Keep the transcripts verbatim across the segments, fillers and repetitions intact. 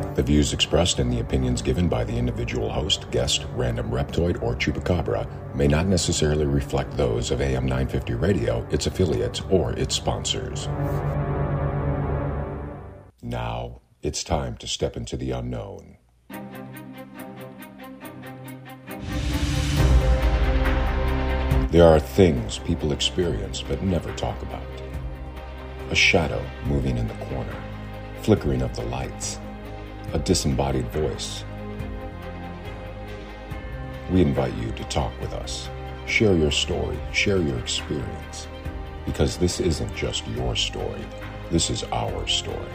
The views expressed and the opinions given by the individual host, guest, random reptoid, or chupacabra may not necessarily reflect those of A M nine fifty Radio, its affiliates, or its sponsors. Now, it's time to step into the unknown. There are things people experience but never talk about. A shadow moving in the corner, flickering of the lights, a disembodied voice. We invite you to talk with us. Share your story, share your experience, because this isn't just your story, this is our story.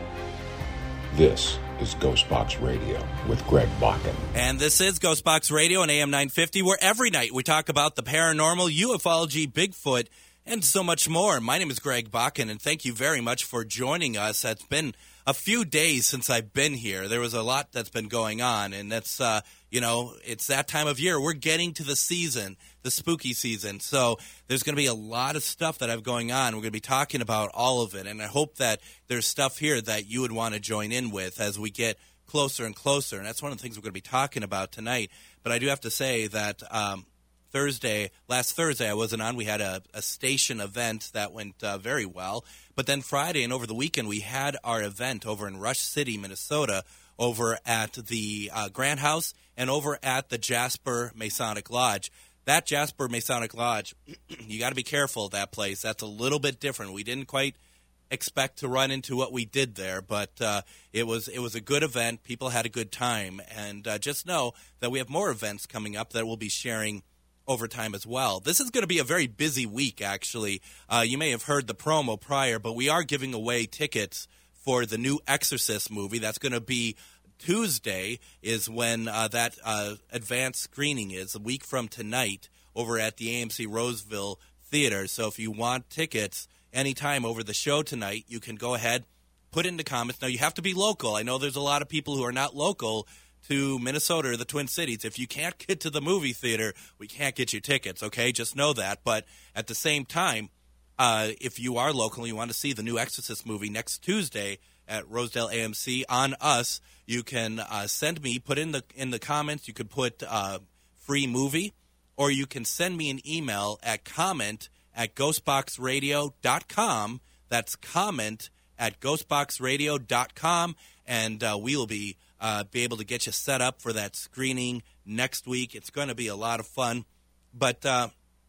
This is Ghostbox Radio with Greg Bakken. And this is Ghostbox Radio on A M nine fifty, where every night we talk about the paranormal, ufology, Bigfoot, and so much more. My name is Greg Bakken, and thank you very much for joining us. It's been a few days since I've been here. There was a lot that's been going on, and that's, uh, you know, it's that time of year. We're getting to the season, the spooky season. So there's going to be a lot of stuff that I've going on. We're going to be talking about all of it, and I hope that there's stuff here that you would want to join in with as we get closer and closer, and that's one of the things we're going to be talking about tonight. But I do have to say that um, Thursday, last Thursday, I wasn't on. We had a, a station event that went uh, very well. But then Friday and over the weekend, we had our event over in Rush City, Minnesota, over at the uh, Grant House and over at the Jasper Masonic Lodge. That Jasper Masonic Lodge, you got to be careful of that place. That's a little bit different. We didn't quite expect to run into what we did there, but uh, it was it was a good event. People had a good time. And uh, just know that we have more events coming up that we'll be sharing over time as well. This is going to be a very busy week, actually. Uh, you may have heard the promo prior, but we are giving away tickets for the new Exorcist movie. That's going to be Tuesday is when uh, that uh, advanced screening is, a week from tonight, over at the A M C Roseville Theater. So if you want tickets anytime over the show tonight, you can go ahead, put in the comments. Now, you have to be local. I know there's a lot of people who are not local to Minnesota or the Twin Cities. If you can't get to the movie theater, we can't get you tickets, okay? Just know that. But at the same time, uh, if you are local and you want to see the new Exorcist movie next Tuesday at Rosedale A M C on us, you can uh, send me, put in the in the comments, you could put uh, free movie, or you can send me an email at comment at ghostbox radio dot com. That's comment at ghostbox radio dot com, and uh, we will be Uh, be able to get you set up for that screening next week. It's going to be a lot of fun. But uh,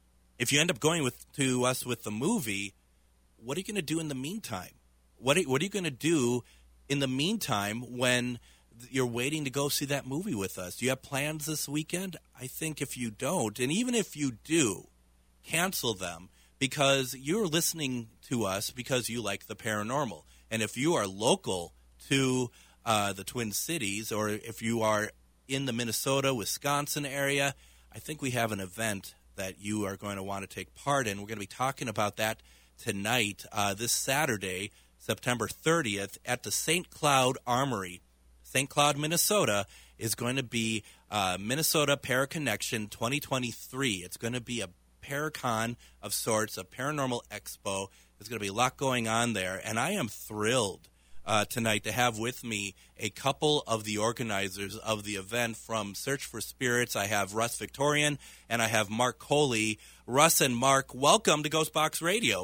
if you end up going with to us with the movie, what are you going to do in the meantime? What are, what are you going to do in the meantime when you're waiting to go see that movie with us? Do you have plans this weekend? I think if you don't, and even if you do, cancel them, because you're listening to us because you like the paranormal. And if you are local to Uh, the Twin Cities, or if you are in the Minnesota, Wisconsin area, I think we have an event that you are going to want to take part in. We're going to be talking about that tonight, uh, this Saturday, September thirtieth, at the Saint Cloud Armory. Saint Cloud, Minnesota, is going to be uh, Minnesota Paraconnection twenty twenty-three. It's going to be a Paracon of sorts, a paranormal expo. There's going to be a lot going on there, and I am thrilled Uh, tonight to have with me a couple of the organizers of the event from Search for Spirits. I have Russ Victorian and I have Mark Coley. Russ and Mark, welcome to Ghostbox Radio.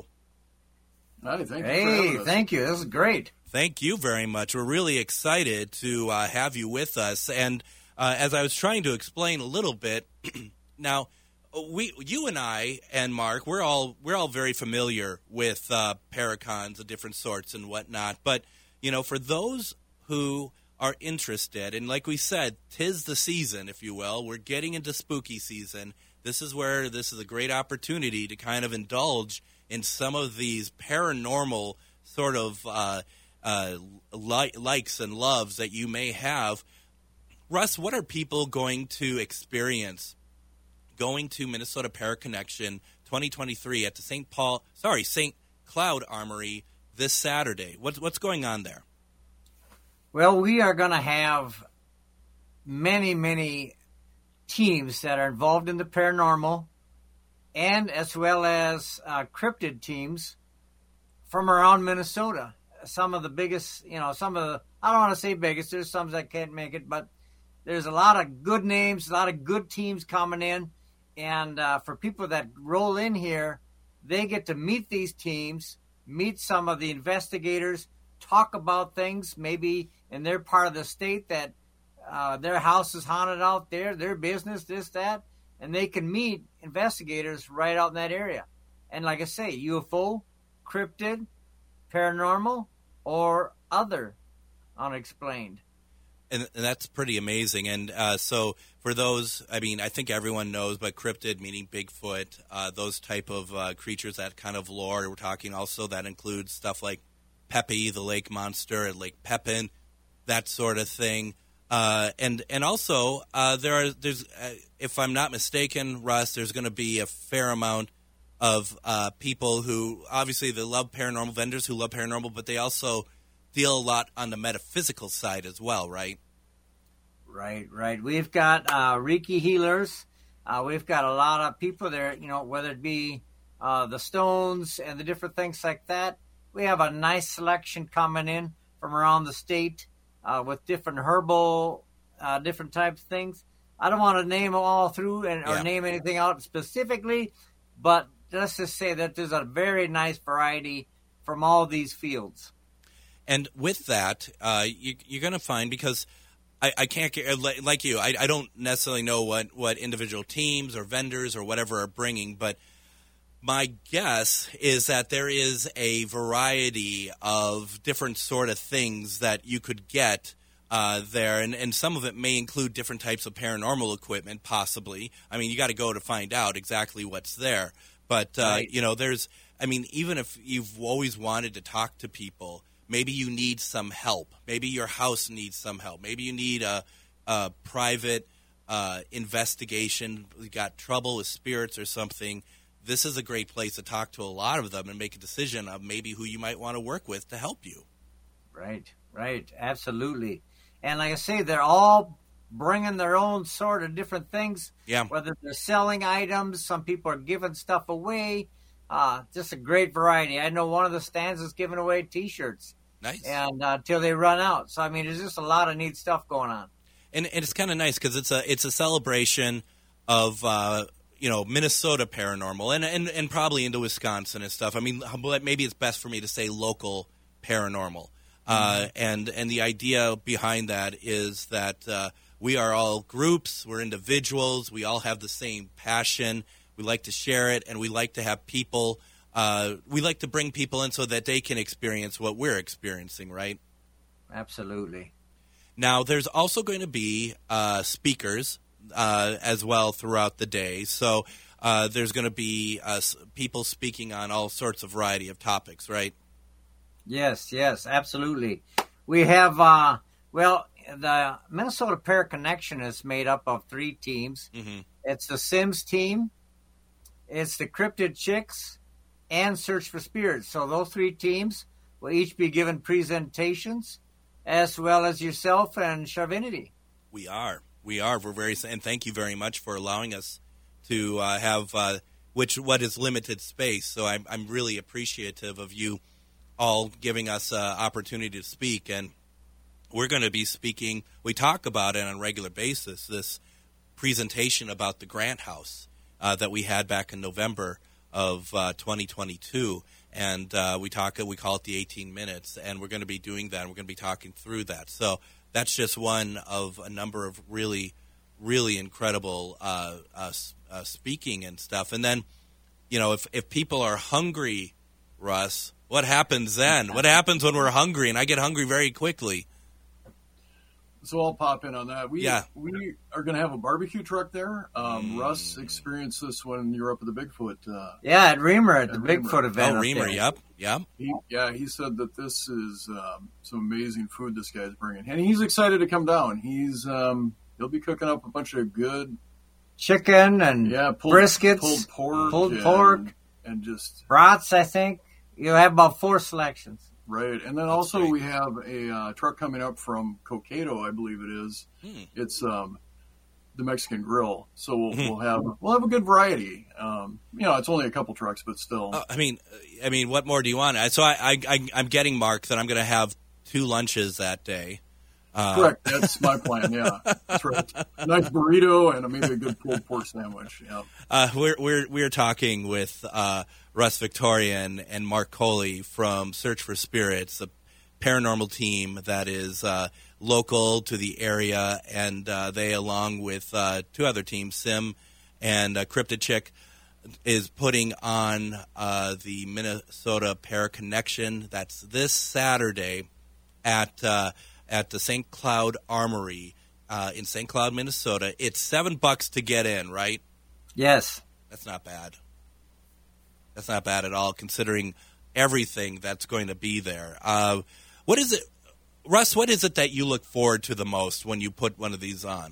Hi, thank you. Hey, thank you. This is great. Thank you very much. We're really excited to uh, have you with us. And uh, as I was trying to explain a little bit, now we, you and I and Mark, we're all we're all very familiar with uh, Paracons of different sorts and whatnot, but you know, for those who are interested, and like we said, 'tis the season, if you will. We're getting into spooky season. This is where this is a great opportunity to kind of indulge in some of these paranormal sort of uh, uh, li- likes and loves that you may have. Russ, what are people going to experience going to Minnesota Paraconnection twenty twenty-three at the Saint Paul, sorry, Saint Cloud Armory this Saturday? What's what's going on there? Well, we are going to have many, many teams that are involved in the paranormal, and as well as uh, cryptid teams from around Minnesota. some of the biggest, you know, some of the, I don't want to say biggest, there's some that can't make it, but there's a lot of good names, a lot of good teams coming in. And uh, for people that roll in here, they get to meet these teams, meet some of the investigators, talk about things maybe in their part of the state that uh, their house is haunted out there, their business, this, that, and they can meet investigators right out in that area. And like I say, U F O, cryptid, paranormal, or other unexplained. And, and that's pretty amazing. And uh, so for those, I mean, I think everyone knows, but cryptid, meaning Bigfoot, uh, those type of uh, creatures, that kind of lore. We're talking also that includes stuff like Pepe, the lake monster, and Lake Pepin, that sort of thing. Uh, and and also uh, there are there's uh, if I'm not mistaken, Russ, there's going to be a fair amount of uh, people who obviously they love paranormal, vendors who love paranormal, but they also deal a lot on the metaphysical side as well, right? Right, right. We've got uh, Reiki healers. Uh, we've got a lot of people there, you know, whether it be uh, the stones and the different things like that. We have a nice selection coming in from around the state uh, with different herbal, uh, different types of things. I don't want to name them all through and or Yeah. name anything out specifically, but let's just say that there's a very nice variety from all these fields. And with that, uh, you, you're going to find, because I, I can't get, like you, I, I don't necessarily know what, what individual teams or vendors or whatever are bringing, but my guess is that there is a variety of different sort of things that you could get uh, there, and, and some of it may include different types of paranormal equipment, possibly. I mean, you got to go to find out exactly what's there. But, uh, Right. you know, there's, I mean, even if you've always wanted to talk to people, maybe you need some help. Maybe your house needs some help. Maybe you need a, a private uh, investigation. You got trouble with spirits or something. This is a great place to talk to a lot of them and make a decision of maybe who you might want to work with to help you. Right, right, absolutely. And like I say, they're all bringing their own sort of different things. Yeah. Whether they're selling items, some people are giving stuff away. Uh, just a great variety. I know one of the stands is giving away T-shirts. Nice. And uh, till they run out. So I mean, there's just a lot of neat stuff going on. And, and it's kind of nice because it's a it's a celebration of uh, you know Minnesota paranormal and, and and probably into Wisconsin and stuff. I mean, maybe it's best for me to say local paranormal. Uh, and and the idea behind that is that uh, we are all groups, we're individuals, we all have the same passion. We like to share it, and we like to have people. Uh, we like to bring people in so that they can experience what we're experiencing, right? Absolutely. Now, there's also going to be uh, speakers uh, as well throughout the day. So uh, there's going to be uh, people speaking on all sorts of variety of topics, right? Yes, yes, absolutely. We have, uh, well, the Minnesota Para Connection is made up of three teams. Mm-hmm. It's the Sims team, it's the Cryptid Chicks, and Search for Spirits. So those three teams will each be given presentations, as well as yourself and Charvinity. We are. We are. We're very, and thank you very much for allowing us to uh, have uh, which what is limited space. So I'm I'm really appreciative of you all giving us an opportunity to speak, and we're going to be speaking. We talk about it on a regular basis. This presentation about the Grant House uh, that we had back in November of uh, twenty twenty-two, and uh, we talk. We call it the eighteen minutes, and we're going to be doing that. And we're going to be talking through that. So that's just one of a number of really, really incredible uh, uh, uh, speaking and stuff. And then, you know, if if people are hungry, Russ, what happens then? What happens when we're hungry? And I get hungry very quickly. So I'll pop in on that. We Yeah. we are going to have a barbecue truck there. Um, mm. Russ experienced this when you were up at the Bigfoot. Uh, yeah, at Reamer at, at the Reamer. Bigfoot event. Oh, up Reamer, there. yep, yep. He, yeah, he said that this is um, some amazing food this guy's bringing, and he's excited to come down. He's um, he'll be cooking up a bunch of good chicken and yeah pulled, briskets, pulled pork, pulled and, pork, and just brats. I think you'll have about four selections. Right, and then That's also great. we have a uh, truck coming up from Cokato, I believe it is. Hmm. It's um, the Mexican grill. So we'll, we'll have we'll have a good variety. Um, you know, it's only a couple trucks, but still. Uh, I mean, I mean, what more do you want? So I, I, I I'm getting Mark that I'm going to have two lunches that day. Uh, Correct. That's my plan. Yeah, that's right. A nice burrito and a, maybe a good pulled pork sandwich. Yeah. Uh, we're we're we're talking with uh, Russ Victorian and Mark Coley from Search for Spirits, a paranormal team that is uh, local to the area, and uh, they, along with uh, two other teams, Sim and uh, Cryptid Chick, is putting on uh, the Minnesota Para Connection. That's this Saturday at. Uh, at the Saint Cloud Armory uh, in Saint Cloud, Minnesota. It's seven bucks to get in, right? Yes. That's not bad. That's not bad at all, considering everything that's going to be there. Uh, what is it, Russ, what is it that you look forward to the most when you put one of these on?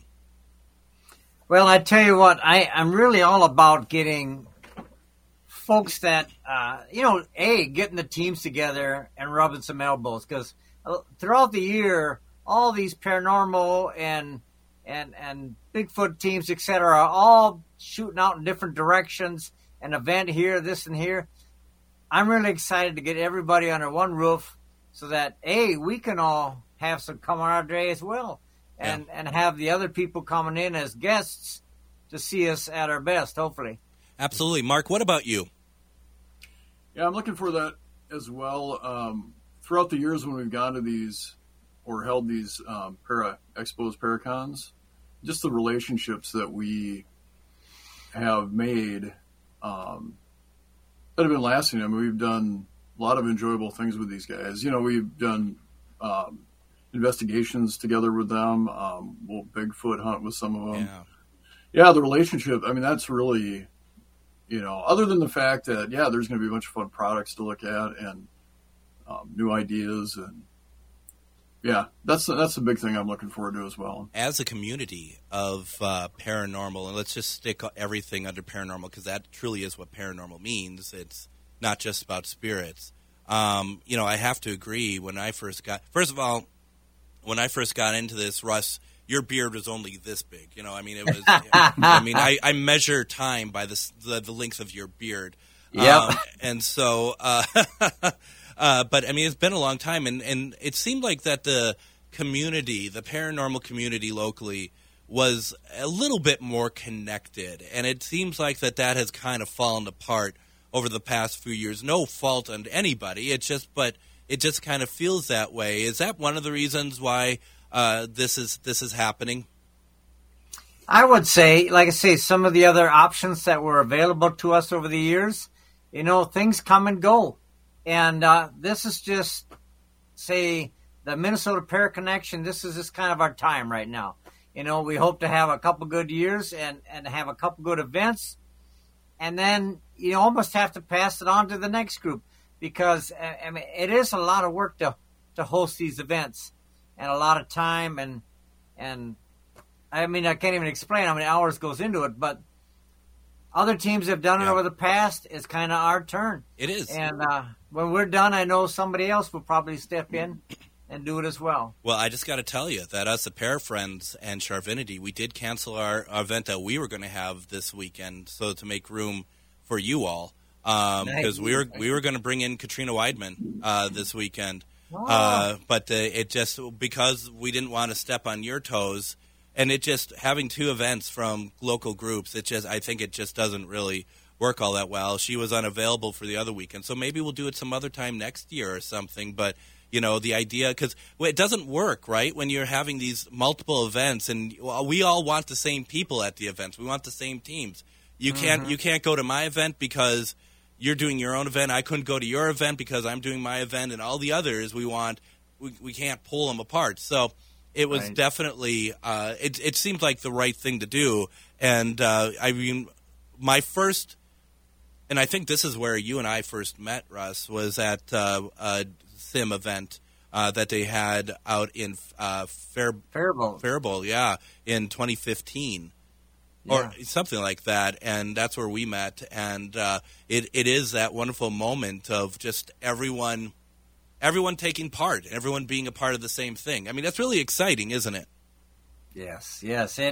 Well, I tell you what, I, I'm really all about getting folks that, uh, you know, A, getting the teams together and rubbing some elbows, because throughout the year, all these paranormal and and and Bigfoot teams, et cetera, are all shooting out in different directions. An event here, this and here. I'm really excited to get everybody under one roof, so that A, we can all have some camaraderie as well, and yeah. and have the other people coming in as guests to see us at our best, hopefully. Absolutely, Mark. What about you? Yeah, I'm looking for that as well. Um, Throughout the years when we've gone to these or held these um, para expos, paracons, just the relationships that we have made um, that have been lasting. I mean, we've done a lot of enjoyable things with these guys. You know, we've done um, investigations together with them. Um, we'll Bigfoot hunt with some of them. Yeah. yeah, the relationship, I mean, that's really, you know, other than the fact that, yeah, there's going to be a bunch of fun products to look at and Um, new ideas, and yeah, that's that's the big thing I'm looking forward to as well. As a community of uh, paranormal, and let's just stick everything under paranormal, because that truly is what paranormal means. It's not just about spirits. Um, you know, I have to agree. When I first got, first of all, when I first got into this, Russ, your beard was only this big. You know, I mean, it was. I mean, I, I measure time by the, the the length of your beard. Yeah, um, and so. Uh, Uh, but, I mean, it's been a long time, and, and it seemed like that the community, the paranormal community locally, was a little bit more connected. And it seems like that that has kind of fallen apart over the past few years. No fault on anybody. It's just, but it just kind of feels that way. Is that one of the reasons why uh, this is this is happening? I would say, like I say, some of the other options that were available to us over the years, you know, things come and go. And uh, this is just, say, the Minnesota Para Connection. This is just kind of our time right now. You know, we hope to have a couple good years and, and have a couple good events. And then you almost have to pass it on to the next group, because, I mean, it is a lot of work to, to host these events, and a lot of time. And, and I mean, I can't even explain how many hours goes into it, but other teams have done yeah. it over the past. It's kind of our turn. It is. And uh, when we're done, I know somebody else will probably step in and do it as well. Well, I just got to tell you that us at Para Friends and Charvinity, we did cancel our, our event that we were going to have this weekend, so to make room for you all, because um, nice. we were we were going to bring in Katrina Weidman uh, this weekend, wow. uh, but uh, it just because we didn't want to step on your toes. And it just, having two events from local groups, it just, I think it just doesn't really work all that well. She was unavailable for the other weekend, so maybe we'll do it some other time next year or something. But, you know, the idea, because well, it doesn't work, right, when you're having these multiple events, and well, we all want the same people at the events. We want the same teams. You can't, mm-hmm. you can't go to my event because you're doing your own event. I couldn't go to your event because I'm doing my event, and all the others we want, we, we can't pull them apart. So it was right. definitely, uh, it, it seemed like the right thing to do. And uh, I mean, my first, and I think this is where you and I first met, Russ, was at uh, a sim event uh, that they had out in uh, Fair, Faribault. Faribault, yeah, in twenty fifteen. Yeah. Or something like that, and that's where we met. And uh, it it is that wonderful moment of just everyone, everyone taking part, everyone being a part of the same thing. I mean, that's really exciting, isn't it? Yes, yes. It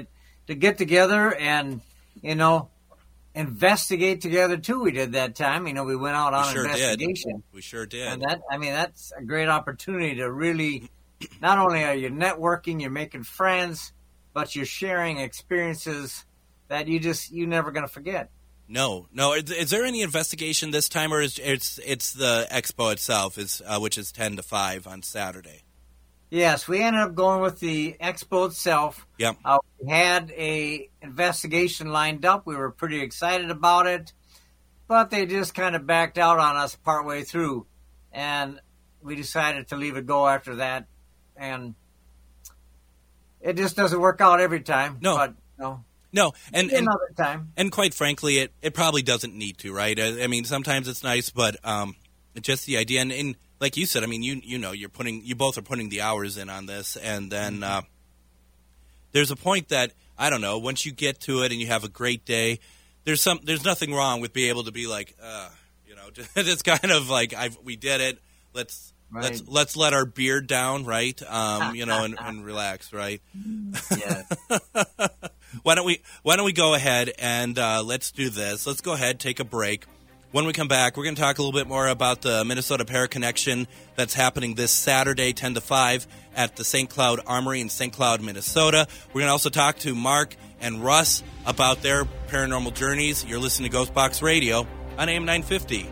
to get together and, you know, investigate together too. We did that time. You know, we went out on we sure investigation. Did. We sure did. And that, I mean, that's a great opportunity to really, not only are you networking, you're making friends, but you're sharing experiences that you just, you're never going to forget. No, no. Is, is there any investigation this time, or is it's it's the expo itself, is uh, which is ten to five on Saturday? Yes, we ended up going with the expo itself. Yep. Uh, we had a investigation lined up. We were pretty excited about it, but they just kind of backed out on us partway through, and we decided to leave it go after that. And it just doesn't work out every time. No. But, no. No, and, and another time. And quite frankly, it, it probably doesn't need to, right? I, I mean, sometimes it's nice, but um, just the idea, and, and like you said, I mean, you you know, you're putting, you both are putting the hours in on this, and then uh, there's a point that I don't know. Once you get to it and you have a great day, there's some, there's nothing wrong with being able to be like, uh, you know, it's kind of like I've, we did it. Let's. Right. Let's let's let our beard down, right? Um, you know, and, and relax, right? Yeah. why don't we Why don't we go ahead and uh, let's do this? Let's go ahead, take a break. When we come back, we're going to talk a little bit more about the Minnesota Para Connection that's happening this Saturday, ten to five, at the Saint Cloud Armory in Saint Cloud, Minnesota. We're going to also talk to Mark and Russ about their paranormal journeys. You're listening to Ghost Box Radio on A M nine fifty.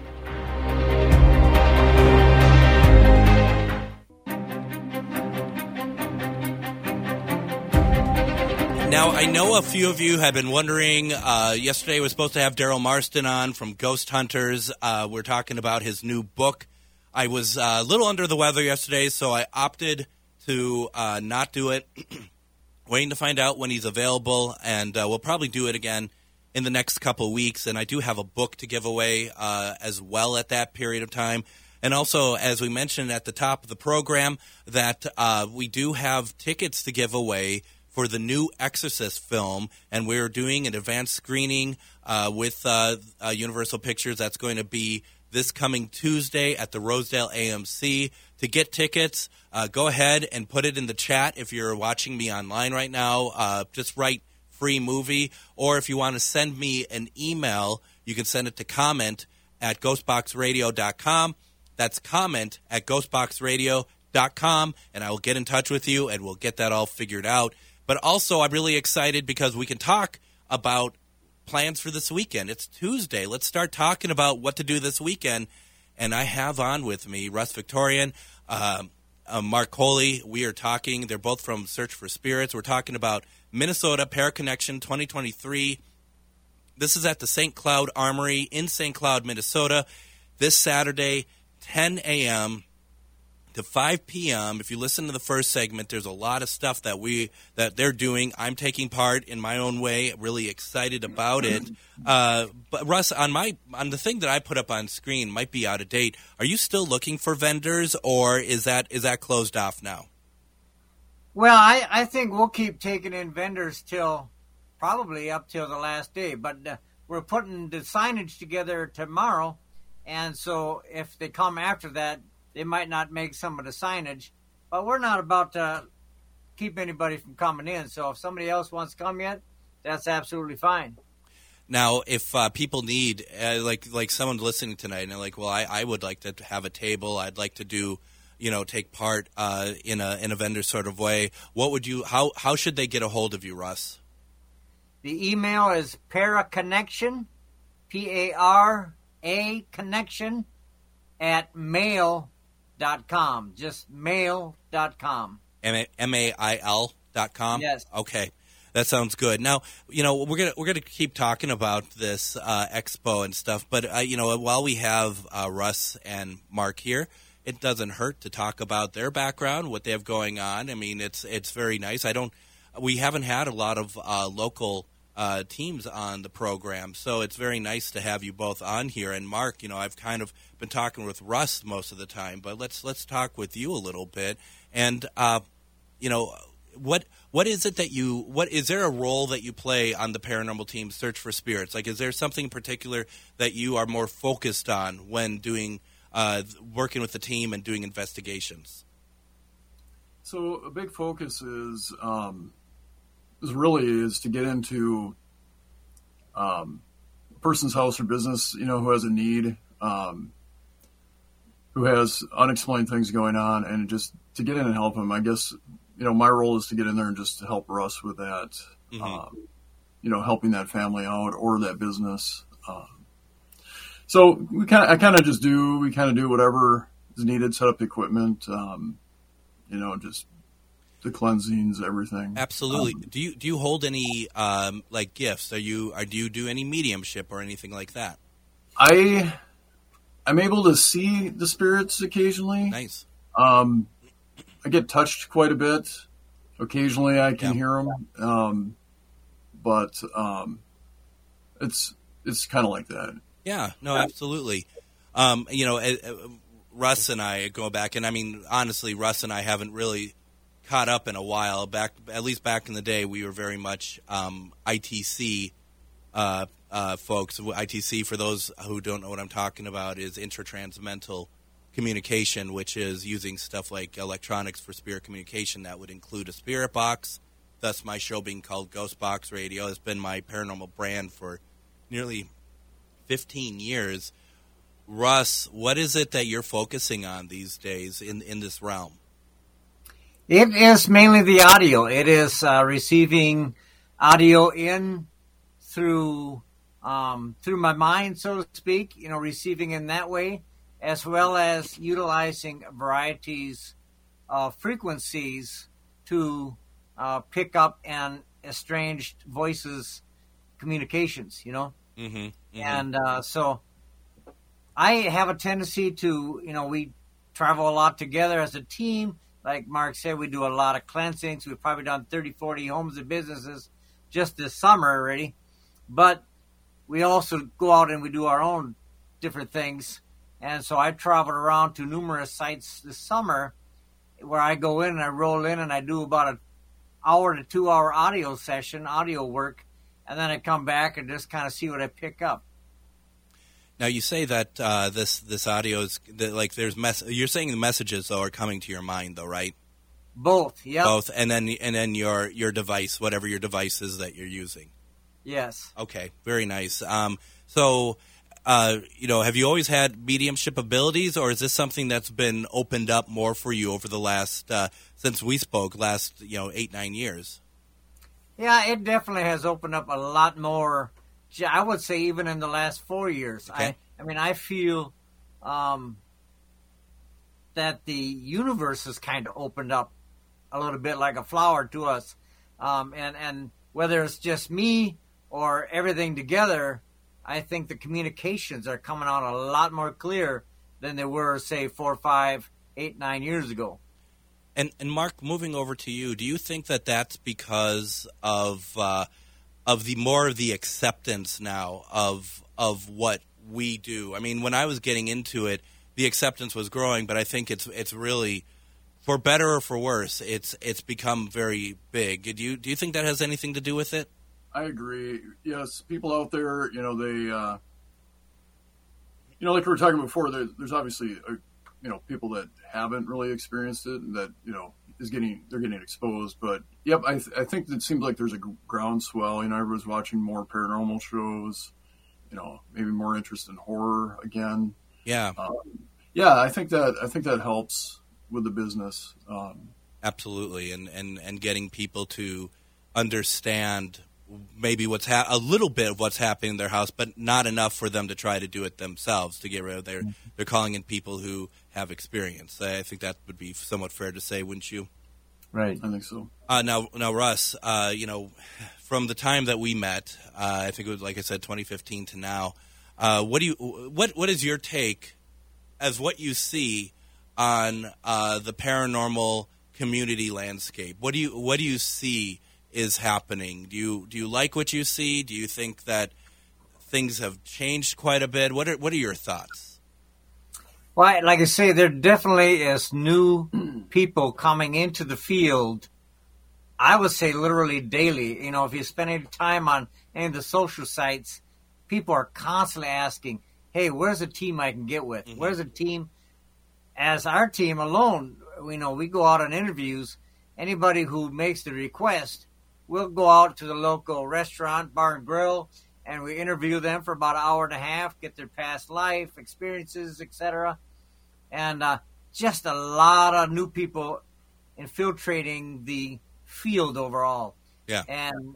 Now, I know a few of you have been wondering, uh, yesterday was supposed to have Daryl Marston on from Ghost Hunters. Uh, we're talking about his new book. I was uh, a little under the weather yesterday, so I opted to uh, not do it, waiting to find out when he's available, and uh, we'll probably do it again in the next couple of weeks. And I do have a book to give away uh, as well at that period of time. And also, as we mentioned at the top of the program, that uh, we do have tickets to give away for the new Exorcist film, and we're doing an advanced screening uh, with uh, uh, Universal Pictures. That's going to be this coming Tuesday at the Rosedale A M C. To get tickets, uh, go ahead and put it in the chat if you're watching me online right now. Uh, just write free movie, or if you want to send me an email, you can send it to comment at ghostbox radio dot com. That's comment at ghostbox radio dot com, and I will get in touch with you, and we'll get that all figured out. But also, I'm really excited because we can talk about plans for this weekend. It's Tuesday. Let's start talking about what to do this weekend. And I have on with me Russ Victorian, uh, uh, Mark Coley. We are talking. They're both from Search for Spirits. We're talking about Minnesota Para Connection twenty twenty-three. This is at the Saint Cloud Armory in Saint Cloud, Minnesota, this Saturday, ten a.m. to five p.m. If you listen to the first segment, there's a lot of stuff that we that they're doing. I'm taking part in my own way. Really excited about it. Uh, but Russ, on my on the thing that I put up on screen might be out of date. Are you still looking for vendors, or is that is that closed off now? Well, I, I think we'll keep taking in vendors till probably up till the last day. But uh, we're putting the signage together tomorrow, and so if they come after that, they might not make some of the signage, but we're not about to keep anybody from coming in. So if somebody else wants to come yet, that's absolutely fine. Now, if uh, people need, uh, like like someone listening tonight, and they're like, well, I, I would like to have a table. I'd like to do, you know, take part uh, in a in a vendor sort of way. What would you? How how should they get a hold of you, Russ? The email is paraconnection, P A R A connection at mail. Dot com, just mail dot com. M A I L dot com? Yes. Okay. That sounds good. Now, you know, we're gonna we're gonna keep talking about this uh, expo and stuff, but uh, you know, while we have uh, Russ and Mark here, it doesn't hurt to talk about their background, what they have going on. I mean, it's it's very nice. I don't, we haven't had a lot of uh, local uh, teams on the program, so it's very nice to have you both on here. And Mark, you know, I've kind of been talking with Russ most of the time, but let's let's talk with you a little bit. And uh, you know, what what is it that you what is there a role that you play on the paranormal team Search for Spirits? Like, is there something in particular that you are more focused on when doing uh, working with the team and doing investigations? So a big focus is um, is really is to get into um, a person's house or business, you know, who has a need, um, who has unexplained things going on, and just to get in and help them. I guess, you know, my role is to get in there and just to help Russ with that, mm-hmm. um, you know, helping that family out or that business. Um, so we kind of, I kind of just do, we kind of do whatever is needed, set up the equipment, um, you know, just the cleansings, everything. Absolutely. Um, do you do you hold any um, like gifts? Are you are do you do any mediumship or anything like that? I I'm able to see the spirits occasionally. Nice. Um, I get touched quite a bit. Occasionally, I can yeah. hear them, um, but um, it's it's kind of like that. Yeah. No. Absolutely. Um, you know, uh, uh, Russ and I go back, and I mean, honestly, Russ and I haven't really caught up in a while. Back, at least back in the day, we were very much um, I T C uh, uh, folks. I T C, for those who don't know what I'm talking about, is intratransmental communication, which is using stuff like electronics for spirit communication. That would include a spirit box. Thus, my show being called Ghost Box Radio has been my paranormal brand for nearly fifteen years. Russ, what is it that you're focusing on these days in in this realm? It is mainly the audio. It is uh, receiving audio in through um, through my mind, so to speak. You know, receiving in that way, as well as utilizing varieties of frequencies to uh, pick up and estranged voices communications. You know, mm-hmm, mm-hmm. and uh, so I have a tendency to, you know, we travel a lot together as a team. Like Mark said, we do a lot of cleansings. We've probably done thirty, forty homes and businesses just this summer already. But we also go out and we do our own different things. And so I traveled around to numerous sites this summer where I go in and I roll in and I do about an hour to two hour audio session, audio work. And then I come back and just kind of see what I pick up. Now you say that uh, this this audio is that, like there's mess. You're saying the messages though are coming to your mind though, right? Both, yeah. Both, and then and then your your device, whatever your device is that you're using. Yes. Okay, very nice. Um, so, uh, you know, have you always had mediumship abilities, or is this something that's been opened up more for you over the last uh, since we spoke last, you know, eight nine years? Yeah, it definitely has opened up a lot more. I would say even in the last four years. Okay. I, I mean, I feel um, that the universe has kind of opened up a little bit like a flower to us. Um, and, and whether it's just me or everything together, I think the communications are coming out a lot more clear than they were, say, four, five, eight, nine years ago. And, and Mark, moving over to you, do you think that that's because of uh, – of the more of the acceptance now of of what we do? I mean, when I was getting into it, the acceptance was growing, but I think it's it's really, for better or for worse, it's it's become very big. Do you do you think that has anything to do with it? I agree. Yes, people out there, you know, they, uh, you know, like we were talking before, there, there's obviously, uh, you know, people that haven't really experienced it and that, you know, is getting they're getting exposed. But yep, I th- I think it seems like there's a groundswell. You know, everyone's watching more paranormal shows. You know, maybe more interest in horror again. Yeah, um, yeah. I think that I think that helps with the business. Um, Absolutely, and, and and getting people to understand maybe what's ha- a little bit of what's happening in their house, but not enough for them to try to do it themselves to get rid of their. Mm-hmm. They're calling in people who have experience. I think that would be somewhat fair to say, wouldn't you? Right, I think so. Uh, now, now, Russ, uh, you know, from the time that we met, uh, I think it was, like I said, twenty fifteen to now. Uh, what do you? What What is your take, as what you see on uh, the paranormal community landscape? What do you What do you see is happening? Do you Do you like what you see? Do you think that things have changed quite a bit? What are What are your thoughts? Well, like I say, there definitely is new people coming into the field. I would say literally daily. You know, if you spend any time on any of the social sites, people are constantly asking, hey, where's a team I can get with? Mm-hmm. Where's a team? As our team alone, you know, we go out on interviews. Anybody who makes the request, we'll go out to the local restaurant, bar and grill, and we interview them for about an hour and a half, get their past life experiences, et cetera. And uh, just a lot of new people infiltrating the field overall. Yeah. And,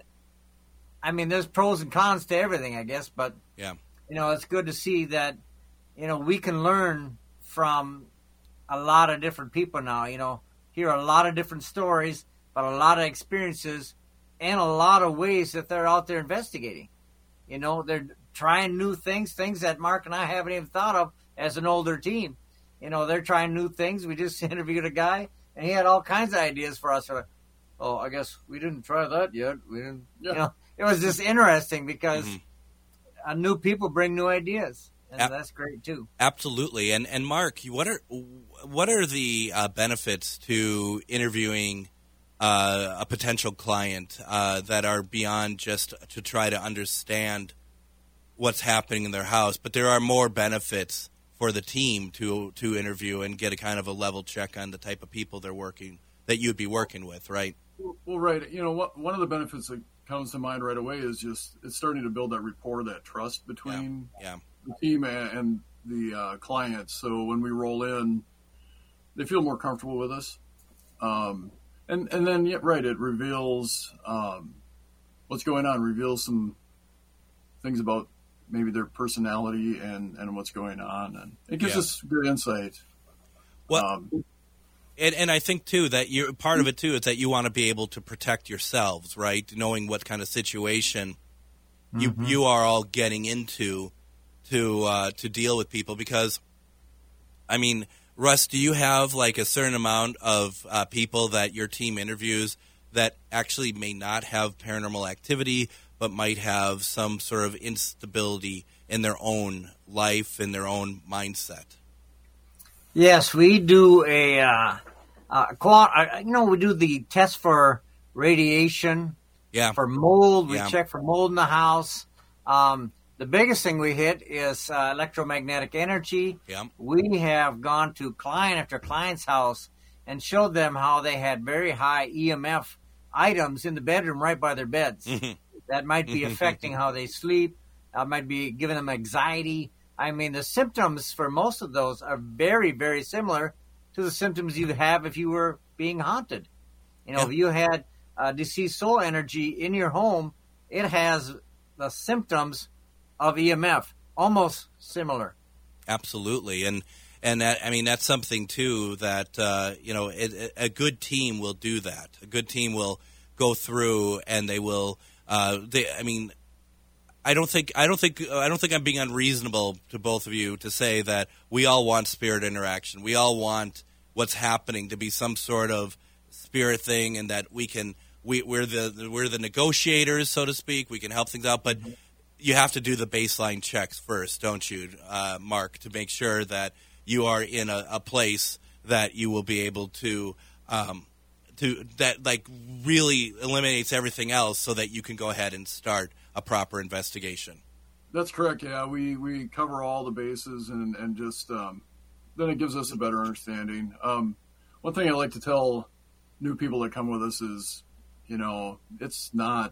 I mean, there's pros and cons to everything, I guess. But, yeah. you know, it's good to see that, you know, we can learn from a lot of different people now, you know, hear a lot of different stories, but a lot of experiences and a lot of ways that they're out there investigating. You know, they're trying new things, things that Mark and I haven't even thought of as an older team. You know, they're trying new things. We just interviewed a guy, and he had all kinds of ideas for us. We're like, oh, I guess we didn't try that yet. We didn't, yeah. You know, it was just interesting because mm-hmm. uh, new people bring new ideas, and Ab- that's great too. Absolutely. And and Mark, what are what are the uh, benefits to interviewing Uh, a potential client uh, that are beyond just to try to understand what's happening in their house, but there are more benefits for the team to to interview and get a kind of a level check on the type of people they're working that you'd be working with, right? Well, right. You know, what, one of the benefits that comes to mind right away is just it's starting to build that rapport, that trust between yeah. Yeah. the team and, and the uh, clients. So when we roll in, they feel more comfortable with us. Um, And and then, yeah, right, it reveals um, what's going on, reveals some things about maybe their personality and, and what's going on. And it gives yeah. us good insight. Well, um, and, and I think, too, that you're, part of it, too, is that you want to be able to protect yourselves, right, knowing what kind of situation you mm-hmm. you are all getting into to uh, to deal with people. Because, I mean – Russ, do you have like a certain amount of uh, people that your team interviews that actually may not have paranormal activity, but might have some sort of instability in their own life, in their own mindset? Yes, we do a, uh, uh, qual- uh, you know, we do the test for radiation, yeah. for mold. We yeah. check for mold in the house. Um, The biggest thing we hit is uh, electromagnetic energy. Yeah. We have gone to client after client's house and showed them how they had very high E M F items in the bedroom right by their beds. Mm-hmm. That might be affecting how they sleep. That might be giving them anxiety. I mean, the symptoms for most of those are very, very similar to the symptoms you'd have if you were being haunted. You know, yeah. if you had uh, deceased soul energy in your home, it has the symptoms of E M F, almost similar. Absolutely, and and that I mean that's something too that uh, you know it, it, a good team will do that. A good team will go through and they will. Uh, they, I mean, I don't think I don't think I don't think I'm being unreasonable to both of you to say that we all want spirit interaction. We all want what's happening to be some sort of spirit thing, and that we can we we're the we're the negotiators, so to speak. We can help things out, but. Mm-hmm. You have to do the baseline checks first, don't you, uh, Mark, to make sure that you are in a, a place that you will be able to, um, to that like really eliminates everything else, so that you can go ahead and start a proper investigation. That's correct. Yeah, we, we cover all the bases, and and just um, then it gives us a better understanding. Um, one thing I like to tell new people that come with us is, you know, it's not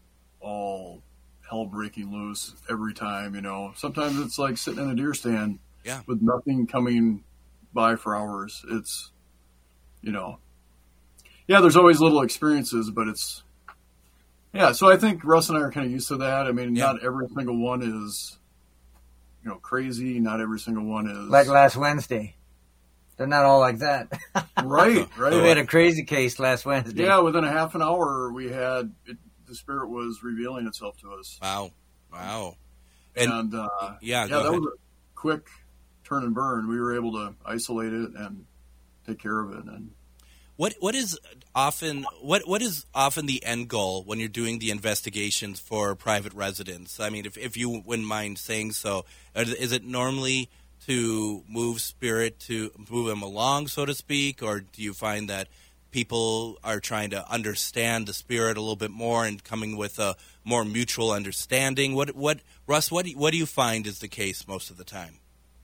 all hell breaking loose every time. You know, sometimes it's like sitting in a deer stand yeah. with nothing coming by for hours. It's, you know, yeah, there's always little experiences, but it's, yeah. So I think Russ and I are kind of used to that. I mean, yeah. not every single one is, you know, crazy. Not every single one is like last Wednesday. They're not all like that. Right, right. We had a crazy case last Wednesday. Yeah, within a half an hour, we had it, the spirit was revealing itself to us. Wow, wow. And, and uh, yeah, yeah, that ahead. was a quick turn and burn. We were able to isolate it and take care of it. And what what is often what what is often the end goal when you're doing the investigations for private residents? I mean, if if you wouldn't mind saying so, is it normally to move spirit, to move them along, so to speak, or do you find that people are trying to understand the spirit a little bit more and coming with a more mutual understanding? What, what, Russ? What do you, what do you find is the case most of the time?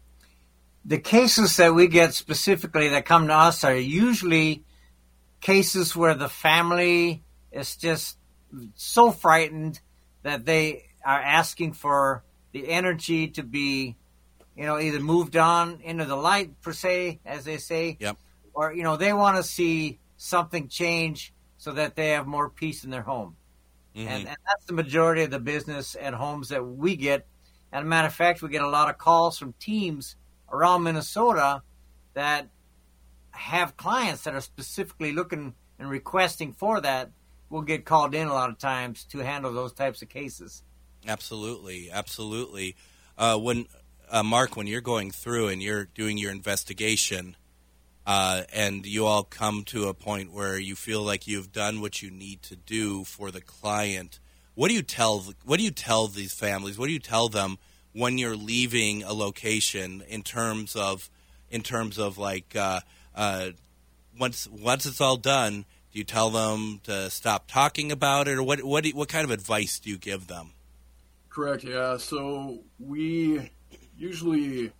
The cases that we get specifically that come to us are usually cases where the family is just so frightened that they are asking for the energy to be, you know, either moved on into the light, per se, as they say, yep. or, you know, they want to see something change so that they have more peace in their home. Mm-hmm. And, and that's the majority of the business at homes that we get. And a matter of fact, we get a lot of calls from teams around Minnesota that have clients that are specifically looking and requesting for that. We'll get called in a lot of times to handle those types of cases. Absolutely, absolutely. Uh, when uh, Mark, when you're going through and you're doing your investigation, uh, and you all come to a point where you feel like you've done what you need to do for the client, what do you tell? What do you tell these families? What do you tell them when you're leaving a location in terms of, in terms of like, uh, uh, once once it's all done, do you tell them to stop talking about it, or what? What? What kind of advice do you give them? Correct. Yeah. So we usually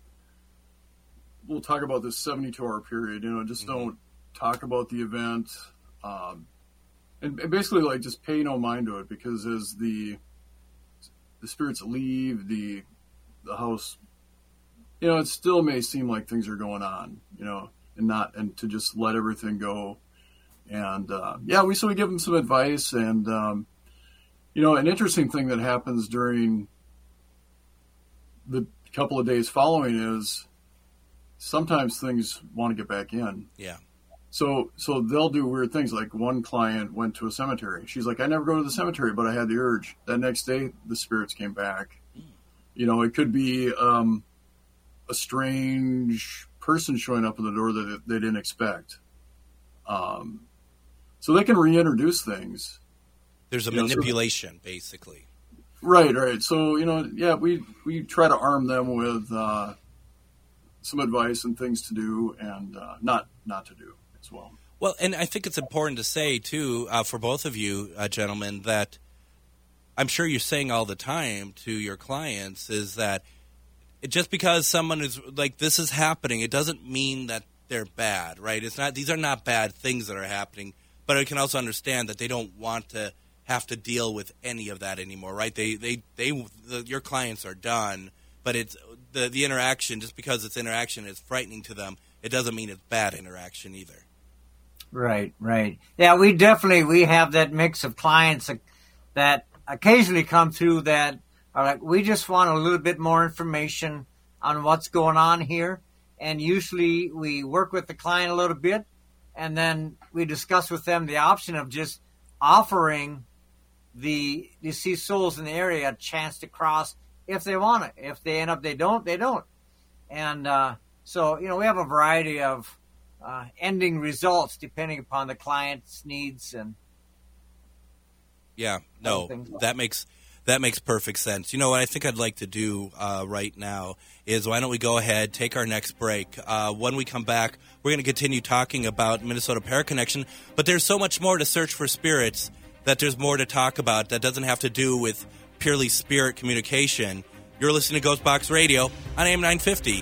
we'll talk about this seventy-two hour period. You know, just mm-hmm. don't talk about the event, um, and, and basically like just pay no mind to it, because as the the spirits leave the the house, you know, it still may seem like things are going on. You know, and not and to just let everything go. And uh, yeah, we so we give them some advice, and um, you know, an interesting thing that happens during the couple of days following is sometimes things want to get back in. Yeah. So so they'll do weird things. Like one client went to a cemetery. She's like, I never go to the cemetery, but I had the urge. That next day, the spirits came back. Mm. You know, it could be um, a strange person showing up at the door that they didn't expect. Um. So they can reintroduce things. There's a you manipulation, know, so, basically. Right, right. So, you know, yeah, we, we try to arm them with uh, some advice and things to do and uh, not not to do as well. Well, and I think it's important to say, too, uh, for both of you, uh, gentlemen, that I'm sure you're saying all the time to your clients is that just because someone is like, this is happening, it doesn't mean that they're bad, right? It's not; these are not bad things that are happening. But I can also understand that they don't want to have to deal with any of that anymore, right? They, they, they, the, your clients are done, but it's the the interaction. Just because it's interaction is frightening to them, it doesn't mean it's bad interaction either. Right, right. Yeah, we definitely we have that mix of clients that occasionally come through that are like, we just want a little bit more information on what's going on here, and usually we work with the client a little bit. And then we discuss with them the option of just offering the deceased souls in the area a chance to cross if they want it. If they end up they don't, they don't. And uh, so, you know, we have a variety of uh, ending results depending upon the client's needs. And yeah, no, that makes that makes perfect sense. You know what I think I'd like to do uh, right now is why don't we go ahead, take our next break. Uh, when we come back, we're going to continue talking about Minnesota Paraconnection, but there's so much more to Search for Spirits that there's more to talk about that doesn't have to do with purely spirit communication. You're listening to Ghost Box Radio on A M nine fifty.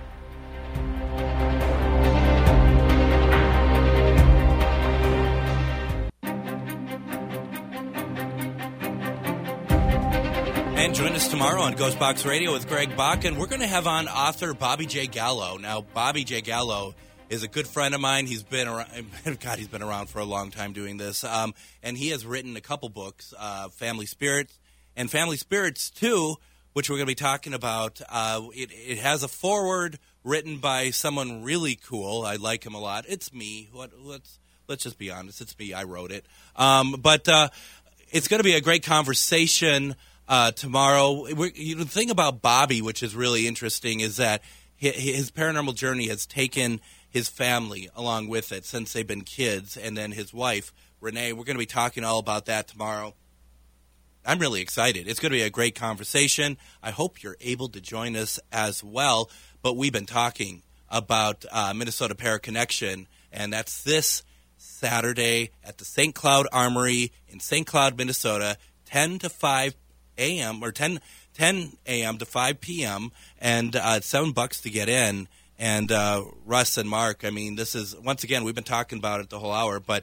And join us tomorrow on Ghost Box Radio with Greg Bach, and we're going to have on author Bobby J. Gallo. Now, Bobby J. Gallo is a good friend of mine. He's been around, God, he's been around for a long time doing this, um, and he has written a couple books, uh, Family Spirits and Family Spirits two, which we're going to be talking about. Uh, it, it has a foreword written by someone really cool. I like him a lot. It's me. What, let's let's just be honest. It's me. I wrote it. Um, but uh, it's going to be a great conversation. Uh, tomorrow, we're, you know, the thing about Bobby, which is really interesting, is that his, his paranormal journey has taken his family along with it since they've been kids, and then his wife, Renee. We're going to be talking all about that tomorrow. I'm really excited. It's going to be a great conversation. I hope you're able to join us as well. But we've been talking about uh, Minnesota Paraconnection, and that's this Saturday at the Saint Cloud Armory in Saint Cloud, Minnesota, ten to five a.m. or ten a.m. to five p.m. and uh, it's seven bucks to get in. And uh, Russ and Mark, I mean, this is once again we've been talking about it the whole hour, but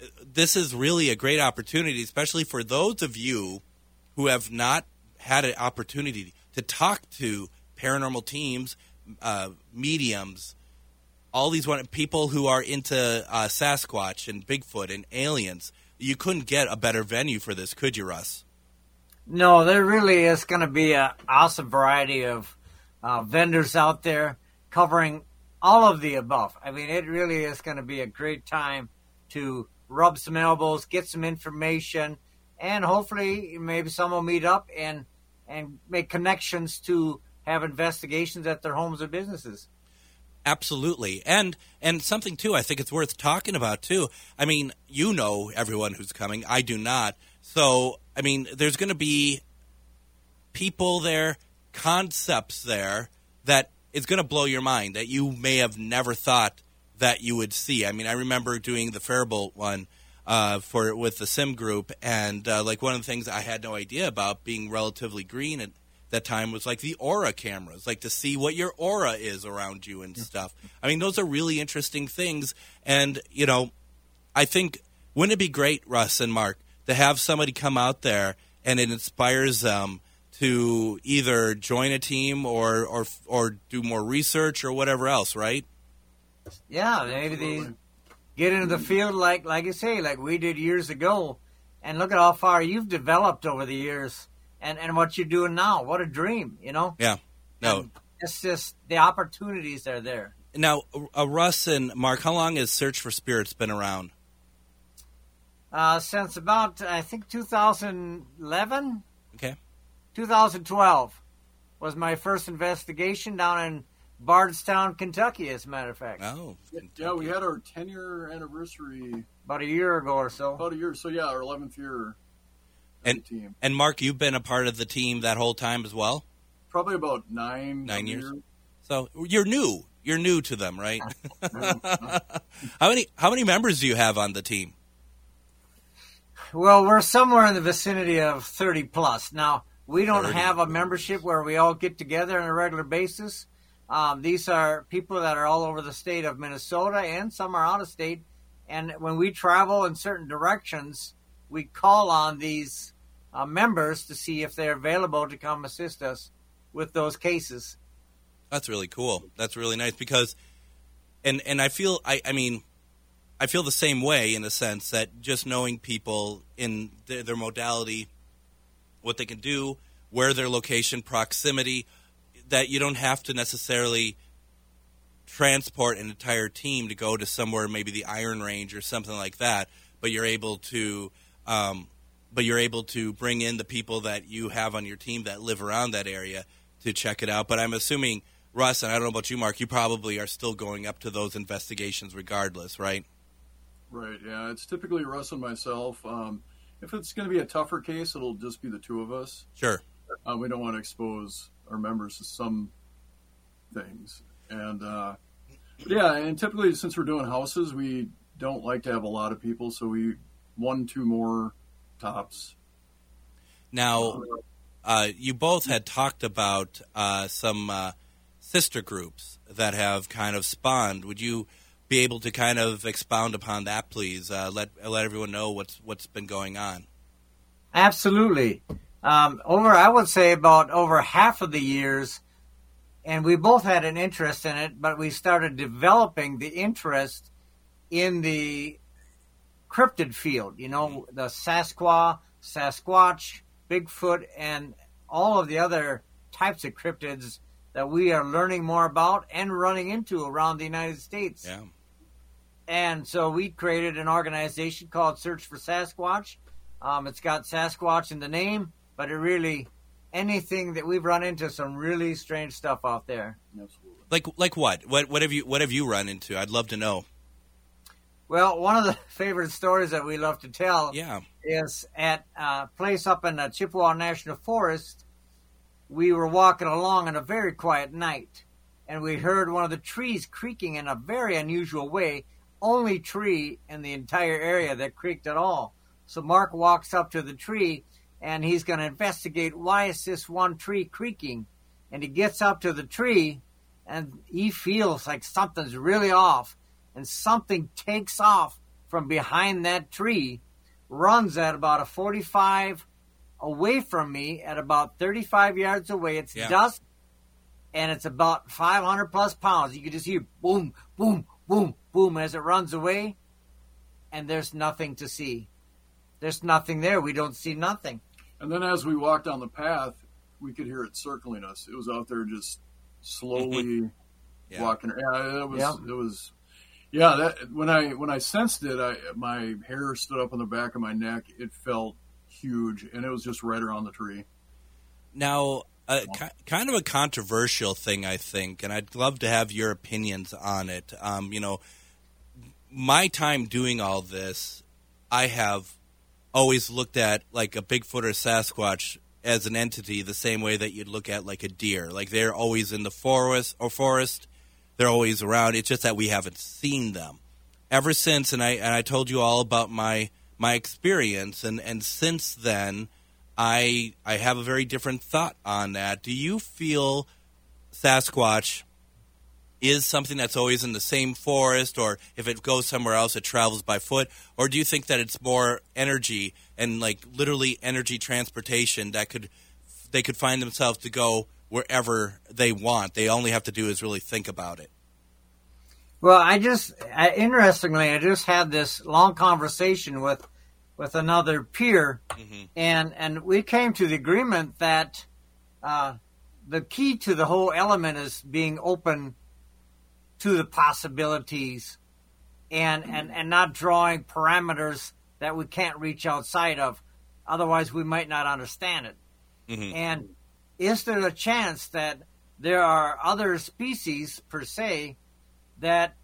this is really a great opportunity, especially for those of you who have not had an opportunity to talk to paranormal teams, uh, mediums, all these one, people who are into uh, Sasquatch and Bigfoot and aliens. You couldn't get a better venue for this, could you, Russ? No, there really is going to be an awesome variety of uh, vendors out there covering all of the above. I mean, it really is going to be a great time to rub some elbows, get some information, and hopefully maybe some will meet up and and make connections to have investigations at their homes or businesses. Absolutely. And and something, too, I think it's worth talking about, too. I mean, you know everyone who's coming. I do not. So, I mean, there's going to be people there, concepts there that is going to blow your mind that you may have never thought that you would see. I mean, I remember doing the Faribault one uh, for with the Sim group, and uh, like one of the things I had no idea about being relatively green at that time was like the aura cameras, like to see what your aura is around you and stuff. I mean, those are really interesting things, and you know, I think wouldn't it be great, Russ and Mark, to have somebody come out there and it inspires them to either join a team or or or do more research or whatever else, right? Yeah, maybe they get into the field like like you say, like we did years ago, and look at how far you've developed over the years, and, and what you're doing now. What a dream, you know? Yeah. No. And it's just the opportunities are there. Now, uh, Russ and Mark, how long has Search for Spirits been around? Uh, since about, I think, two thousand eleven. Okay. two thousand twelve was my first investigation down in Bardstown, Kentucky, as a matter of fact. Oh. Yeah, we had our ten-year anniversary about a year ago or so. About a year. So, yeah, our eleventh year and, team. And, Mark, you've been a part of the team that whole time as well? Probably about nine. Nine years. years. So, you're new. You're new to them, right? How many How many members do you have on the team? Well, we're somewhere in the vicinity of thirty plus. Now, we don't thirty have a membership where we all get together on a regular basis. Um, these are people that are all over the state of Minnesota, and some are out of state. And when we travel in certain directions, we call on these uh, members to see if they're available to come assist us with those cases. That's really cool. That's really nice because, and and I feel, I, I mean, I feel the same way in the sense that just knowing people in their, their modality, what they can do, where their location, proximity, that you don't have to necessarily transport an entire team to go to somewhere, maybe the Iron Range or something like that, but you're able to, um, but you're able to bring in the people that you have on your team that live around that area to check it out. But I'm assuming, Russ, and I don't know about you, Mark, you probably are still going up to those investigations regardless, right? Right, yeah. It's typically Russ and myself. Um, if it's going to be a tougher case, it'll just be the two of us. Sure. Uh, we don't want to expose our members to some things. And, uh, yeah, and typically since we're doing houses, we don't like to have a lot of people, so we one, two more tops. Now, uh, you both had talked about uh, some uh, sister groups that have kind of spawned. Would you be able to kind of expound upon that, please? Uh, let let everyone know what's what's been going on. Absolutely. Um, over, I would say about over half of the years, and we both had an interest in it, but we started developing the interest in the cryptid field. You know, the Sasquatch, Sasquatch, Bigfoot, and all of the other types of cryptids that we are learning more about and running into around the United States. Yeah. And so we created an organization called Search for Sasquatch. Um, it's got Sasquatch in the name, but it really, anything that we've run into, some really strange stuff out there. Absolutely. Like like what? What what have you what have you run into? I'd love to know. Well, one of the favorite stories that we love to tell Yeah. is at a place up in the Chippewa National Forest. We were walking along on a very quiet night, and we heard one of the trees creaking in a very unusual way. Only tree in the entire area that creaked at all. So Mark walks up to the tree, and he's going to investigate why is this one tree creaking. And he gets up to the tree, and he feels like something's really off, and something takes off from behind that tree runs at about a forty-five away from me, at about thirty-five yards away. It's Yeah. dusk, and it's about five hundred plus pounds. You can just hear boom, boom, boom, boom as it runs away, and there's nothing to see. There's nothing there. We don't see nothing. And then as we walked down the path, we could hear it circling us. It was out there just slowly Yeah. walking. Yeah, it was. Yeah. It was. Yeah, that when I when I sensed it, I my hair stood up on the back of my neck. It felt huge, and it was just right around the tree. Now, uh, ki- kind of a controversial thing, I think, and I'd love to have your opinions on it. Um, you know, my time doing all this, I have always looked at like a Bigfoot or Sasquatch as an entity the same way that you'd look at like a deer. Like they're always in the forest or forest, they're always around. It's just that we haven't seen them ever since. And I and I told you all about my my experience, and, and since then, I I have a very different thought on that. Do you feel Sasquatch is something that's always in the same forest, or if it goes somewhere else, it travels by foot? Or do you think that it's more energy and like literally energy transportation that could they could find themselves to go wherever they want? They only have to do is really think about it. Well, I just, I, interestingly, I just had this long conversation with with another peer, Mm-hmm. and, and we came to the agreement that uh, the key to the whole element is being open to the possibilities and, and, and not drawing parameters that we can't reach outside of. Otherwise, we might not understand it. Mm-hmm. And is there a chance that there are other species, per se, that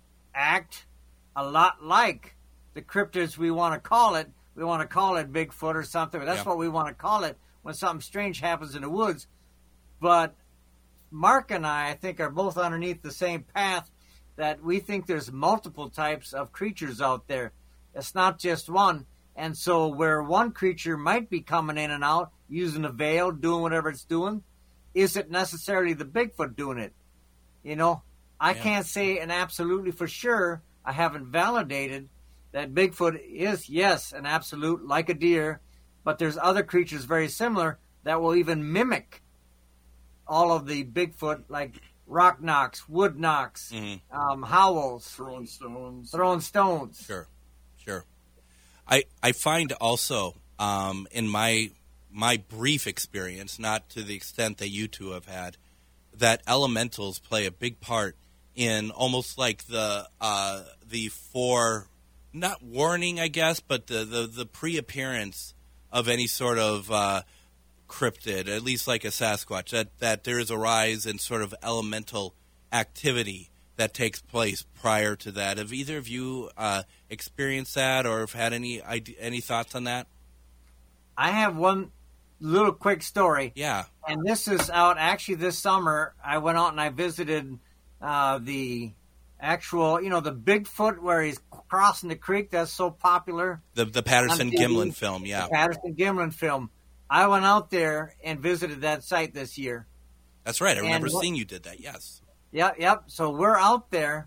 act a lot like the cryptids we want to call it? We want to call it Bigfoot or something. That's Yeah. what we want to call it when something strange happens in the woods. But Mark and I, I think, are both underneath the same path, that we think there's multiple types of creatures out there. It's not just one. And so where one creature might be coming in and out, using a veil, doing whatever it's doing, is it necessarily the Bigfoot doing it? You know, I Yeah. can't say an absolutely for sure. I haven't validated that Bigfoot is, yes, an absolute, like a deer, but there's other creatures very similar that will even mimic all of the Bigfoot, like rock knocks, wood knocks, Mm-hmm. um, howls, Throwing stones. throwing stones. Sure, sure. I I find also um, in my my brief experience, not to the extent that you two have had, that elementals play a big part in almost like the uh, the fore, not warning, I guess, but the the, the pre-appearance of any sort of uh, cryptid, at least like a Sasquatch, that, that there is a rise in sort of elemental activity that takes place prior to that. Have either of you uh, experienced that, or have had any ide- any thoughts on that? I have one little quick story. Yeah. And this is out actually this summer. I went out and I visited uh, the actual, you know, the Bigfoot where he's crossing the creek. That's so popular. The the Patterson On T V, Gimlin film, yeah. The Patterson Gimlin film. I went out there and visited that site this year. That's right. I remember And what- seeing you did that, yes. Yep, yep. So we're out there,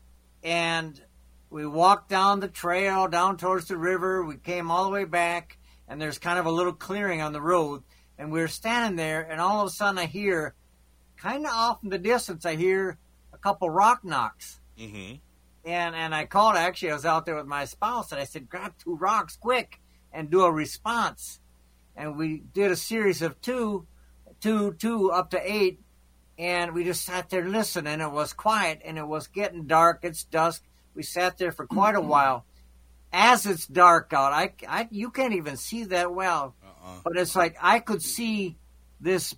and we walked down the trail, down towards the river. We came all the way back, and there's kind of a little clearing on the road. And we were standing there, and all of a sudden I hear, kind of off in the distance, I hear a couple rock knocks. Mm-hmm. And and I called, actually, I was out there with my spouse, and I said, grab two rocks quick and do a response. And we did a series of two, two, two, up to eight. And we just sat there listening. It was quiet, and it was getting dark. It's dusk. We sat there for quite a while. As it's dark out, I, I you can't even see that well. Uh-uh. But it's like I could see this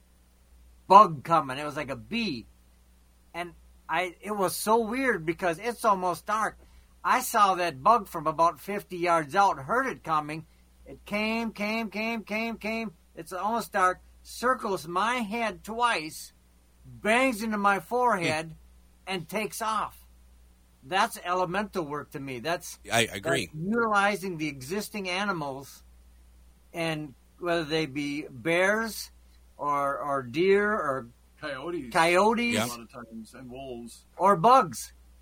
bug coming. It was like a bee. And I it was so weird because it's almost dark. I saw that bug from about fifty yards out, heard it coming. It came, came, came, came, came. It's almost dark. Circles my head twice, bangs into my forehead, and takes off. That's elemental work to me. That's I agree. that's utilizing the existing animals, and whether they be bears or or deer or Coyotes. coyotes A lot of times, and wolves. or bugs.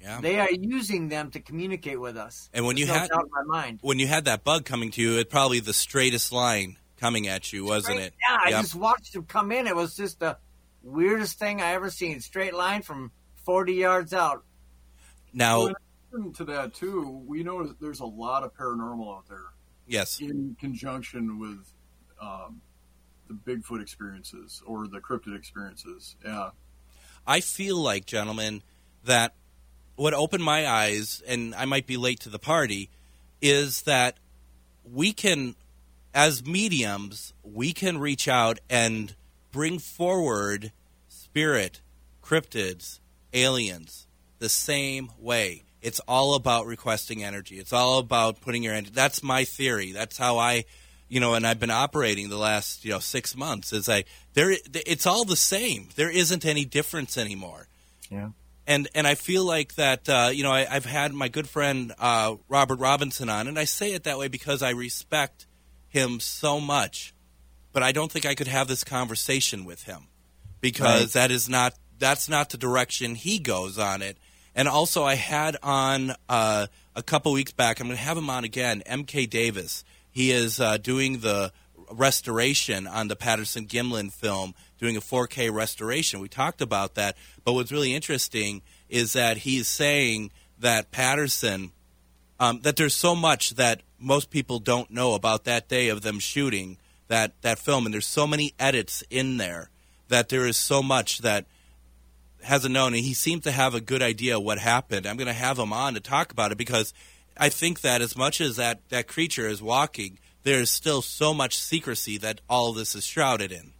Yeah. They are using them to communicate with us. And when There's you no had doubt in my mind. when you had that bug coming to you, it's probably the straightest line coming at you, wasn't Straight, it? Yeah, I Yep. just watched him come in. It was just the weirdest thing I ever seen. Straight line from forty yards out. Now, Well, in addition to that too, we know that there's a lot of paranormal out there yes, in conjunction with um, the Bigfoot experiences or the cryptid experiences. Yeah. I feel like, gentlemen, that what opened my eyes, and I might be late to the party, is that we can, as mediums, we can reach out and bring forward spirit, cryptids, aliens the same way. It's all about requesting energy. It's all about putting your energy. That's my theory. That's how I, you know, and I've been operating the last, you know, six months. Is I there. It's all the same. There isn't any difference anymore. Yeah. And and I feel like that, uh, you know, I, I've had my good friend uh, Robert Robinson on, and I say it that way because I respect him so much, but I don't think I could have this conversation with him because Right. that is not that's not the direction he goes on it. And also, I had on uh, a couple weeks back. I'm going to have him on again. M K Davis. He is uh, doing the restoration on the Patterson Gimlin film, doing a four K restoration. We talked about that. But what's really interesting is that he's saying that Patterson, um, that there's so much that most people don't know about that day of them shooting that, that film. And there's so many edits in there that there is so much that hasn't known, and he seemed to have a good idea what happened. I'm going to have him on to talk about it because I think that as much as that, that creature is walking, there's still so much secrecy that all this is shrouded in.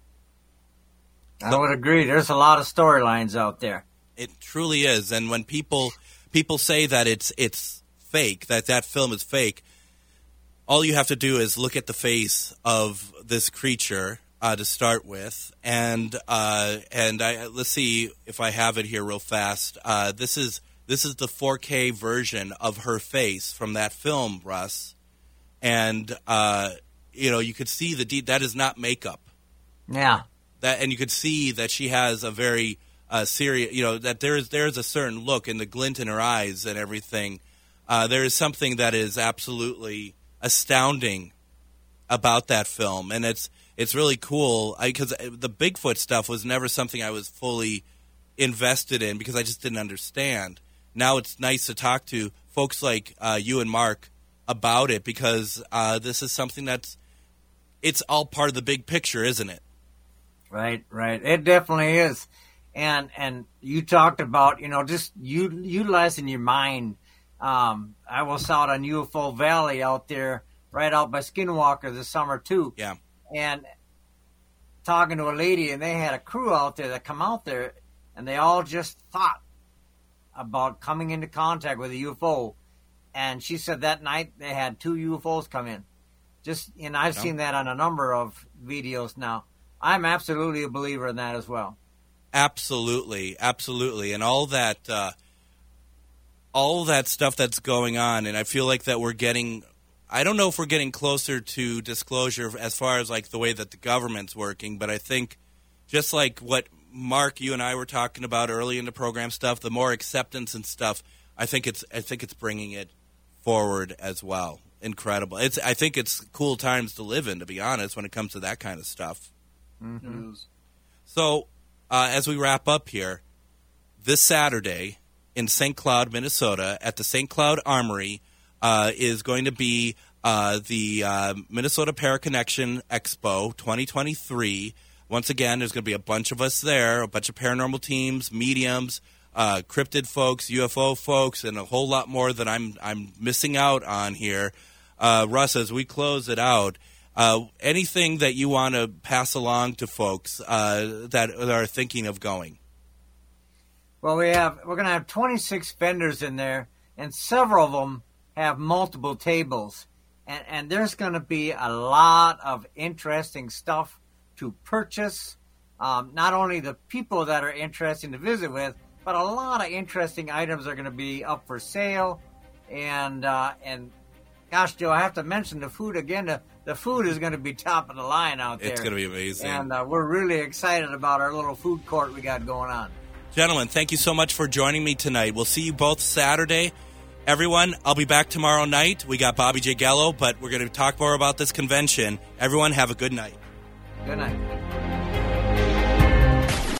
I would agree. There's a lot of storylines out there. It truly is. And when people people say that it's it's fake, that that film is fake, all you have to do is look at the face of this creature Uh, to start with, and uh, and I let's see if I have it here real fast. Uh, this is this is the four K version of her face from that film, Russ, and uh, you know you could see the de- that is not makeup. Yeah. That and you could see that she has a very uh, serious, you know, that there is there is a certain look in the glint in her eyes and everything. Uh, there is something that is absolutely astounding about that film, and it's. It's really cool because the Bigfoot stuff was never something I was fully invested in because I just didn't understand. Now it's nice to talk to folks like uh, you and Mark about it because uh, this is something that's it's all part of the big picture, isn't it? Right, right. It definitely is. And and you talked about, you know, just you utilizing your mind. Um, I was out on U F O Valley out there, right out by Skinwalker this summer too. Yeah. And talking to a lady, and they had a crew out there that come out there, and they all just thought about coming into contact with a U F O. And she said that night they had two U F Os come in. Just, and I've Yeah. seen that on a number of videos now. I'm absolutely a believer in that as well. Absolutely, absolutely, and all that, uh, all that stuff that's going on, and I feel like that we're getting. I don't know if we're getting closer to disclosure as far as like the way that the government's working, but I think just like what Mark, you and I were talking about early in the program stuff, the more acceptance and stuff, I think it's I think it's bringing it forward as well. Incredible. It's I think it's cool times to live in, to be honest, when it comes to that kind of stuff. It is. So uh, as we wrap up here, this Saturday in Saint Cloud, Minnesota, at the Saint Cloud Armory, Uh, is going to be uh, the uh, Minnesota Paraconnection Expo twenty twenty-three. Once again, there's going to be a bunch of us there, a bunch of paranormal teams, mediums, uh, cryptid folks, U F O folks, and a whole lot more that I'm I'm missing out on here. Uh, Russ, as we close it out, uh, anything that you want to pass along to folks uh, that are thinking of going? Well, we have we're going to have twenty-six vendors in there, and several of them have multiple tables, and, and there's going to be a lot of interesting stuff to purchase. Um, not only the people that are interesting to visit with, but a lot of interesting items are going to be up for sale. And uh, and gosh, Joe, I have to mention the food again. The, the food is going to be top of the line out there. It's going to be amazing. And uh, we're really excited about our little food court we got going on. Gentlemen, thank you so much for joining me tonight. We'll see you both Saturday. Everyone, I'll be back tomorrow night. We got Bobby J. Gallo, but we're going to talk more about this convention. Everyone, have a good night. Good night.